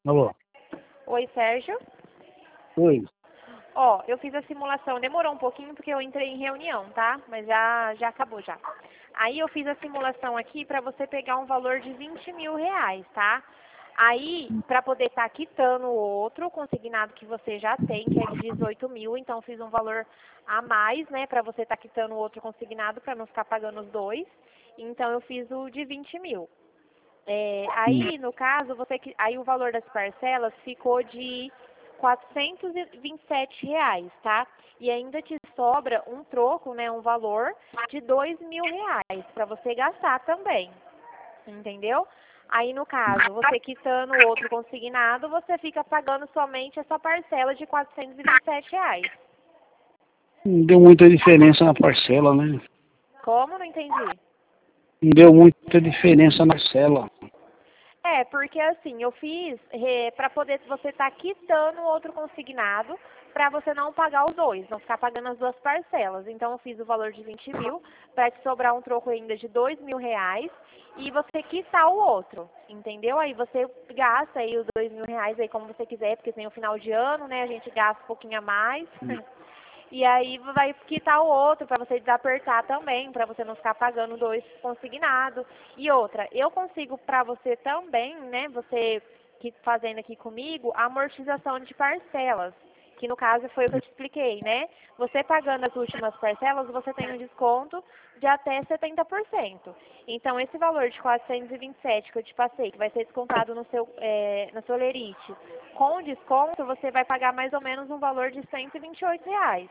Alô? Oi, Sérgio. Oi. Ó, eu fiz a simulação, demorou um pouquinho porque eu entrei em reunião, tá? Mas já acabou já. Aí eu fiz a simulação aqui para você pegar um valor de 20 mil reais, tá? Aí, para poder estar quitando o outro consignado que você já tem, que é de 18 mil, então fiz um valor a mais, né, para você estar quitando o outro consignado, para não ficar pagando os dois. Então eu fiz o de 20 mil. Aí, no caso, aí o valor das parcelas ficou de R$ 427, tá? E ainda te sobra um troco, né, um valor de R$ 2.000 para você gastar também, entendeu? Aí, no caso, você quitando o outro consignado, você fica pagando somente essa parcela de R$ 427. Não deu muita diferença na parcela, né? Como? Não entendi. Não deu muita diferença na parcela. Porque assim, eu fiz para poder você estar quitando o outro consignado, para você não pagar os dois, não ficar pagando as duas parcelas. Então eu fiz o valor de 20 mil, para te sobrar um troco ainda de R$ 2.000, e você quitar o outro, entendeu? Aí você gasta aí os R$ 2.000 aí como você quiser, porque tem o final de ano, né? A gente gasta um pouquinho a mais. E aí vai quitar o outro para você desapertar também, para você não ficar pagando dois consignados. E outra, eu consigo para você também, né, você que fazendo aqui comigo, a amortização de parcelas, que no caso foi o que eu te expliquei, né? Você pagando as últimas parcelas, você tem um desconto de até 70%. Então, esse valor de 427 que eu te passei, que vai ser descontado no seu lerite, com desconto, você vai pagar mais ou menos um valor de R$ 128.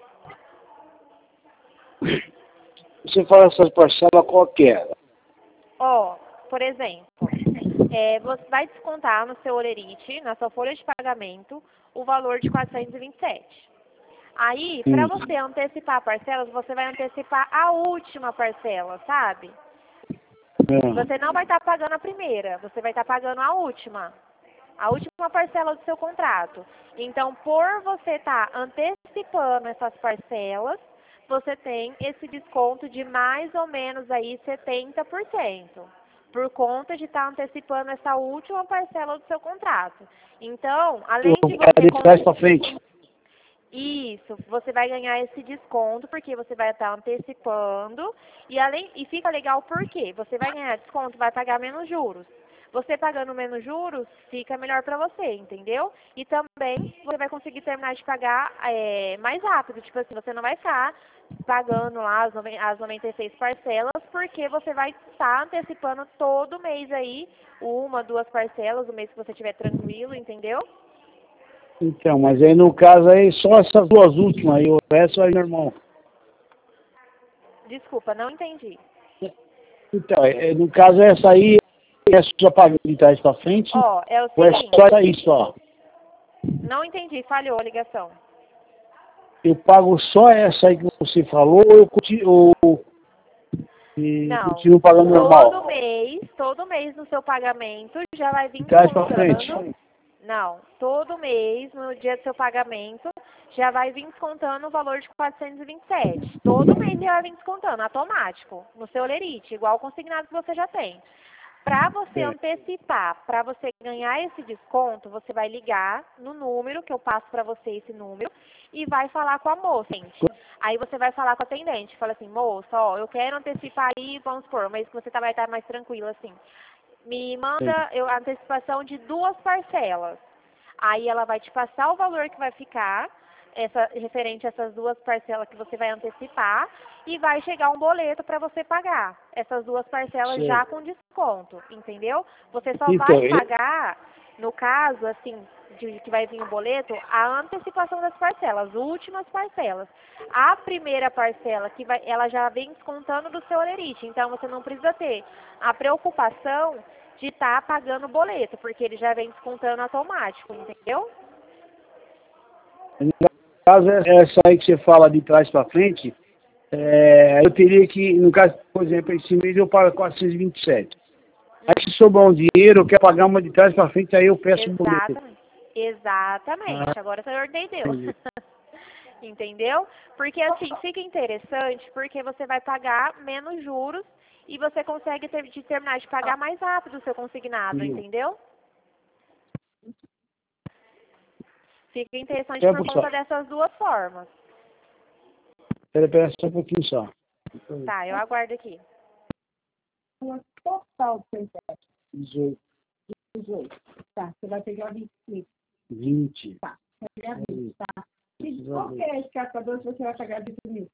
Você fala essas parcelas qual que é? Ó, por exemplo, você vai descontar no seu olerite, na sua folha de pagamento, o valor de 427. Aí, para você antecipar parcelas, você vai antecipar a última parcela, sabe? Você não vai estar pagando a primeira, você vai estar pagando a última parcela do seu contrato. Então, por você estar antecipando essas parcelas, você tem esse desconto de mais ou menos aí 70%, por conta de estar antecipando essa última parcela do seu contrato. Então, além de É você de trás para frente. isso, você vai ganhar esse desconto porque você vai estar antecipando e fica legal porque você vai ganhar desconto, vai pagar menos juros. Você pagando menos juros, fica melhor para você, entendeu? E também você vai conseguir terminar de pagar mais rápido. Tipo assim, você não vai ficar pagando lá as 96 parcelas, porque você vai estar antecipando todo mês aí, uma, duas parcelas, o mês que você estiver tranquilo, entendeu? Então, mas aí no caso aí só essas duas últimas aí, o resto aí, meu irmão. Desculpa, não entendi. Então, no caso essa aí é só pagar de trás para frente, Ó, é o ou é seguinte, só aí só? não entendi, falhou a ligação. Eu pago só essa aí que você falou, ou eu Não, continuo pagando normal? todo mês no seu pagamento já vai vir De trás para frente. descontando. Não, todo mês no dia do seu pagamento já vai vir descontando o valor de 427. Todo mês já vai vir descontando, automático, no seu lerite, igual o consignado que você já tem. Para você antecipar, para você ganhar esse desconto, você vai ligar no número, que eu passo para você esse número, e vai falar com a moça. Aí você vai falar com a atendente, fala assim, moça, ó, eu quero antecipar aí, vamos supor, mas que você vai estar mais tranquilo assim. Me manda a antecipação de 2 parcelas. Aí ela vai te passar o valor que vai ficar, referente a essas 2 parcelas que você vai antecipar, e vai chegar um boleto para você pagar essas 2 parcelas já com desconto, entendeu? Você só Então, vai pagar, no caso, assim, de que vai vir o boleto, a antecipação das parcelas, as últimas parcelas. A primeira parcela, ela já vem descontando do seu olerite, então você não precisa ter a preocupação de estar pagando o boleto, porque ele já vem descontando automático, entendeu? no caso essa aí que você fala de trás para frente, eu teria que, no caso, por exemplo, esse mês eu pago 427. Aí se sobrar um dinheiro, eu quero pagar uma de trás para frente, aí eu peço um boleto. Exatamente. Agora você entendeu. Entendeu? Porque assim, fica interessante, porque você vai pagar menos juros e você consegue terminar de pagar mais rápido o seu consignado, entendeu? Fica interessante Quer por buscar? conta dessas duas formas. Espera só um pouquinho só. Tá, eu aguardo aqui. Total do seu empréstimo. 18, 18. Tá, você vai pegar 25. 20. Tá, vai pegar 20, tá? E qual que é esse captador que você vai pagar de 20 mil?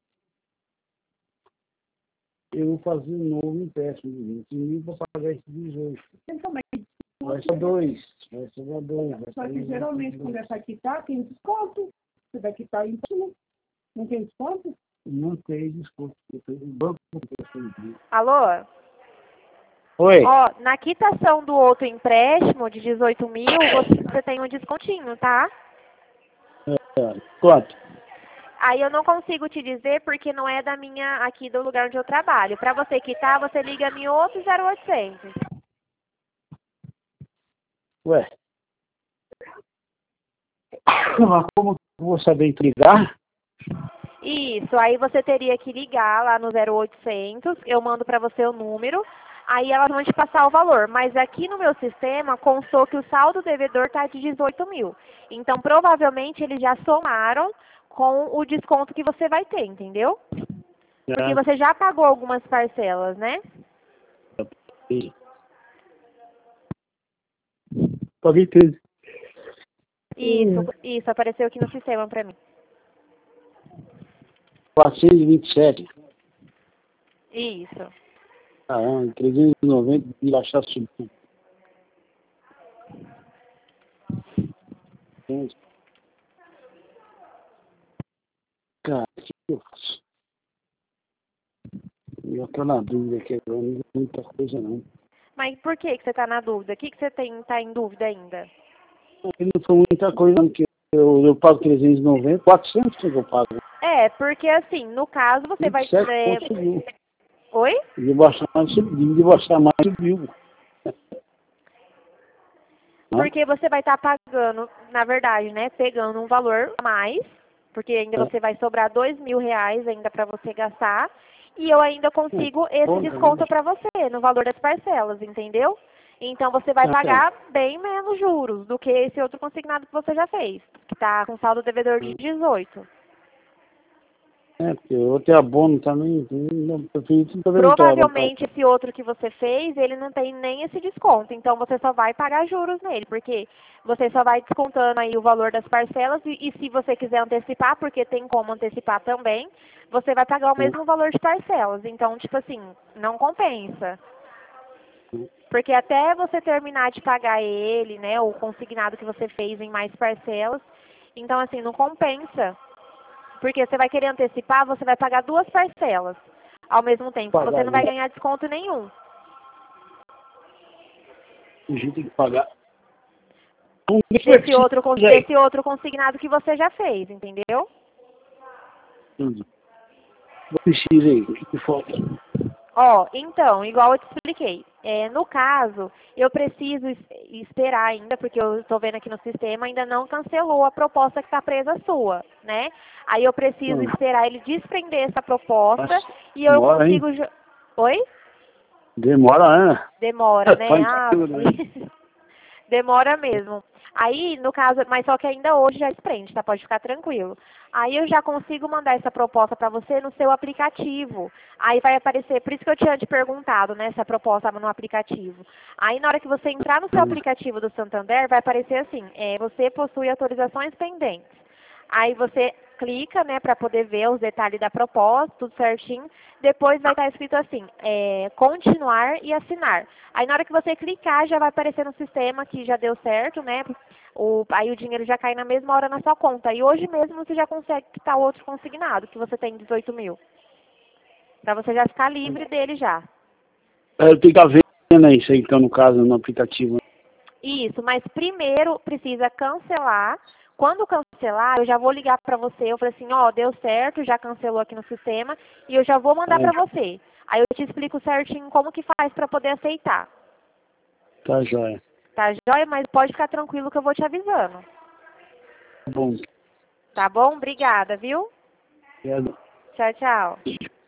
Eu vou fazer um novo empréstimo de 20 mil para pagar esse 18. Então, mas Vai ser 2. Vai ser 2. só que geralmente quando é para quitar, tem desconto. Você vai quitar o empréstimo. Não tem desconto? Não tem desconto. Eu tenho um banco de Alô? Oi. Ó, na quitação do outro empréstimo de 18 mil, você tem um descontinho, tá? Quanto? Aí eu não consigo te dizer porque não é da minha, aqui do lugar onde eu trabalho. Para você quitar, você liga em outro 0800. Ué. Mas como eu vou saber ligar? Isso, aí você teria que ligar lá no 0800, eu mando para você o número, aí elas vão te passar o valor. Mas aqui no meu sistema constou que o saldo devedor está de 18 mil. Então, provavelmente, eles já somaram com o desconto que você vai ter, entendeu? Porque você já pagou algumas parcelas, né? Paguei 13. Isso, apareceu aqui no sistema para mim. 427. Isso. Caramba, 390 e baixar subiu. Cara, o que eu faço? Eu tô na dúvida aqui agora, não tem muita coisa não. Mas por que você está na dúvida? O que você tá em dúvida ainda? Não foi muita coisa não, porque eu pago 390, 400 que eu pago. É, porque assim, no caso você vai... 27 subiu. Oi? De baixar mais subiu. Porque você vai estar pagando, na verdade, né, pegando um valor a mais, porque ainda você vai sobrar R$ 2.000 ainda para você gastar, e eu ainda consigo esse desconto para você no valor das parcelas, entendeu? Então você vai pagar bem menos juros do que esse outro consignado que você já fez, que está com saldo devedor de 18. É, porque o outro é abono também, não Provavelmente esse outro que você fez, ele não tem nem esse desconto, então você só vai pagar juros nele, porque você só vai descontando aí o valor das parcelas e se você quiser antecipar, porque tem como antecipar também, você vai pagar o mesmo valor de parcelas. Então, tipo assim, não compensa. Porque até você terminar de pagar ele, né, o consignado que você fez em mais parcelas, então assim, não compensa. Porque você vai querer antecipar, você vai pagar 2 parcelas ao mesmo tempo. Você não vai ganhar desconto nenhum. A gente tem que pagar. Esse outro consignado que você já fez, entendeu? Precisa aí, o que falta? Ó, então, igual eu te expliquei. No caso, eu preciso esperar ainda, porque eu estou vendo aqui no sistema, ainda não cancelou a proposta que está presa sua, né? Aí eu preciso esperar ele desprender essa proposta. Nossa, e eu consigo... Oi? Demora, né? Demora, né? Demora mesmo. Aí, no caso, mas só que ainda hoje já desprende, tá? Pode ficar tranquilo. Aí eu já consigo mandar essa proposta para você no seu aplicativo. Aí vai aparecer, por isso que eu tinha te perguntado, né, se a proposta estava no aplicativo. Aí na hora que você entrar no seu aplicativo do Santander, vai aparecer assim, você possui autorizações pendentes. Aí você clica, né, para poder ver os detalhes da proposta, tudo certinho. Depois vai estar escrito assim, continuar e assinar. Aí na hora que você clicar, já vai aparecer no sistema que já deu certo, né? Aí o dinheiro já cai na mesma hora na sua conta. E hoje mesmo você já consegue quitar o outro consignado, que você tem 18 mil. Para você já ficar livre dele já. Eu tenho que estar vendo isso aí, então, no caso, no aplicativo. Isso, mas primeiro precisa cancelar. Quando cancelar, eu já vou ligar para você. Eu falei assim, ó, deu certo, já cancelou aqui no sistema e eu já vou mandar para você. Aí eu te explico certinho como que faz para poder aceitar. Tá jóia. Tá jóia? Mas pode ficar tranquilo que eu vou te avisando. Tá bom. Tá bom? Obrigada, viu? Obrigado. Tchau, tchau.